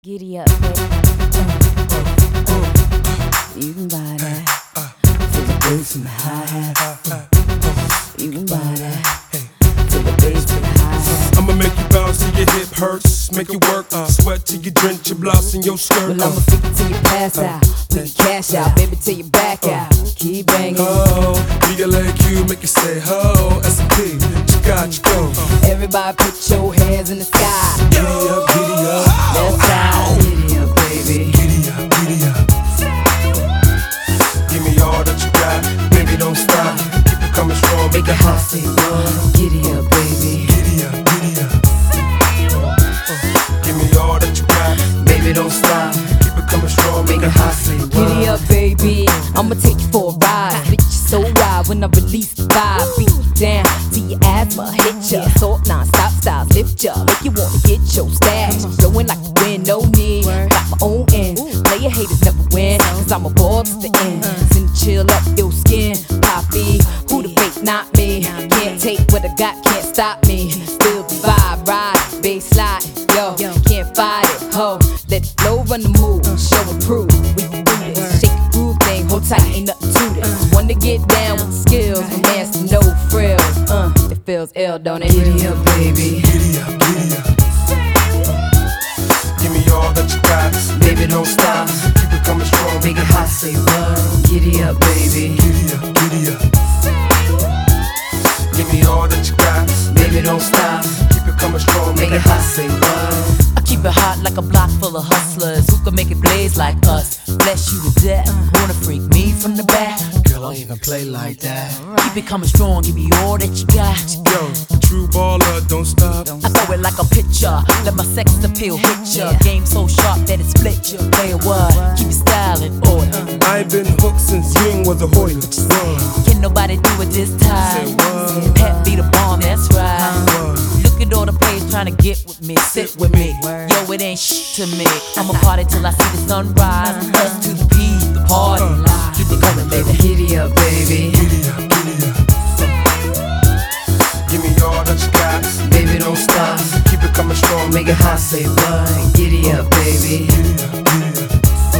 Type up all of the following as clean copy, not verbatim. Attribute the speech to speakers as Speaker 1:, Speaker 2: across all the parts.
Speaker 1: Giddy up, baby. You can buy that. Feel the bass and the hi-hat. You can buy that. Feel the bass and the hi-hat.
Speaker 2: I'ma make you bounce till your hip hurts. Make it work, sweat till you drench your blouse in your skirt.
Speaker 1: Well, I'ma freak it till you pass out. Put your cash out, baby, till you back out. Keep banging.
Speaker 2: Oh, B-L-A-Q, make it say ho. S&P, you got you go.
Speaker 1: Everybody put your hands in the sky.
Speaker 2: Giddy up, giddy up.
Speaker 1: Left side, giddy up, baby.
Speaker 2: Giddy up, giddy up. Give me all that you got, baby, don't stop. Keep it coming strong,
Speaker 1: Make it hot, say what? Giddy up, baby.
Speaker 2: Giddy up, giddy up. Give me all that you got,
Speaker 1: Baby, don't stop.
Speaker 2: keep it coming strong,
Speaker 1: Make it hot, say what? Giddy up, baby. I'ma take you for a ride. Bitch, you so wild when I release the vibe. Beat you down till your asthma hit ya. Salt non-stop styles lift ya. Make you wanna get your stash. Blowing like you win, no need. Got my own end. Player haters never win, cause I'm a ball to the end. Send chill up your skin, Poppy. Who the fake, not me. Can't take what I got, can't stop me. Feel the vibe, ride, bass slide. Yo, can't fight it, ho. Let it flow, run the move, show and prove. We can do this, shake the groove thing, hold tight, ain't nothing to this. Wanna get down with the skills, romance no frills. It feels ill, don't it? Giddy up, baby.
Speaker 2: Giddy up, giddy up. Give me all that you got,
Speaker 1: Baby, don't stop.
Speaker 2: keep it coming strong,
Speaker 1: Make it hot, say what? Giddy up, baby.
Speaker 2: Giddy up, giddy up. Give me all that you got,
Speaker 1: Baby, don't stop.
Speaker 2: keep it coming strong,
Speaker 1: Make it hot, say what?
Speaker 3: I keep it hot like a block full of hustlers who can make it blaze like us. Bless you to death. Wanna freak me from the back?
Speaker 2: Girl, I even play like that.
Speaker 3: Keep it coming strong, give me all that you got.
Speaker 2: Yo, true baller, don't stop.
Speaker 3: I throw it like a pitcher, let my sex appeal hit ya. Game so sharp that it split ya. Play what? Keep your style in order.
Speaker 2: I ain't been hooked since Ying was a Hoyler.
Speaker 3: Can nobody do it this
Speaker 2: Say
Speaker 3: time?
Speaker 2: what?
Speaker 3: Pat be the bomb, that's right. Look at all the players trying to get with me, sit with me. Yo, it ain't shit to me. I'ma party till I see the sunrise. S to the P, the party live. Keep it coming, baby.
Speaker 1: Giddy up, baby.
Speaker 2: Giddy up, giddy up. Give me all that you got,
Speaker 1: Baby, don't stop.
Speaker 2: keep it coming strong,
Speaker 1: Make it hot, say what? Giddy up, baby.
Speaker 2: Giddy up, giddy up.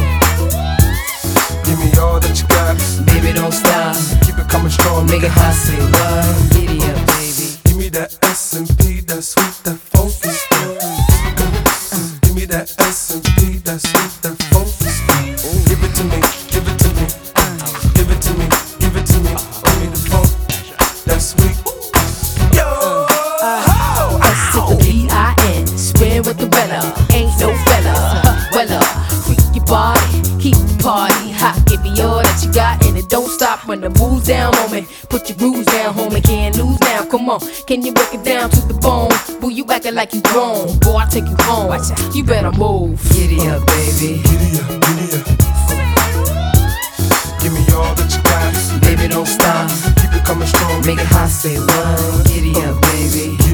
Speaker 2: Give me all that you got,
Speaker 1: Baby, don't stop.
Speaker 2: keep it coming strong,
Speaker 1: Make it hot, say what? Giddy up, baby.
Speaker 2: Give me that S&P, that sweet, that funky stuff. Give me that S&P, that sweet, that funky stuff. Give it to me, give it to me, give it to me, give it to me. Give me the funk, that sweet. Yo,
Speaker 1: S to the B-I-N. Spin with the Rella. Ain't no fella. Wella. Freak your body. Keep the party hot. Give me all that you got and it don't stop when the moves down on me. Put your grooves down, homie. Can't lose now. Come on. Can you break it down to the bone? Boo, you acting like you grown. Boy, I take you home. Watch out. You better move. Giddy up, baby.
Speaker 2: giddy up, giddy up. Give me all that you got,
Speaker 1: Baby, don't stop.
Speaker 2: keep it coming strong.
Speaker 1: Make it hot, say what? Giddy up, baby.